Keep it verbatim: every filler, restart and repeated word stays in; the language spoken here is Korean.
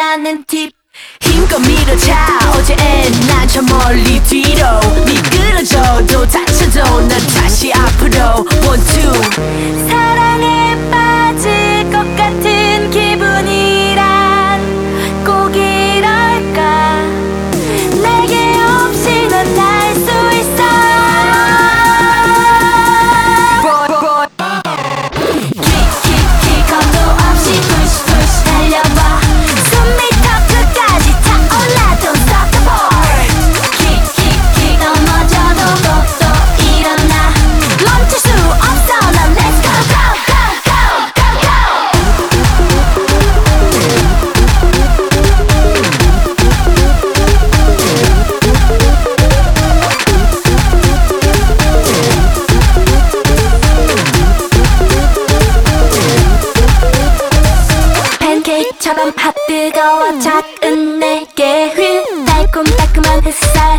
나는 팁 힘껏 밀어차 어제엔 난 저 멀리 뒤로 미끄러져도 다쳐도 난 다시 앞으로 One two 사랑에 빠질 것 같은 기분이란 꼭 이럴까 내게 없이 넌 날 수 있어 킥킥킥 겁도 없이 push push 달려봐 숨이 턱 끝까지 타올라 Don't stop the board 킥킥킥 넘어져도 또 일어나 멈출 수 없어 난 let's go go go go 팬케이크처럼 핫 뜨거워 작은 내게 휠 달콤달콤한 햇살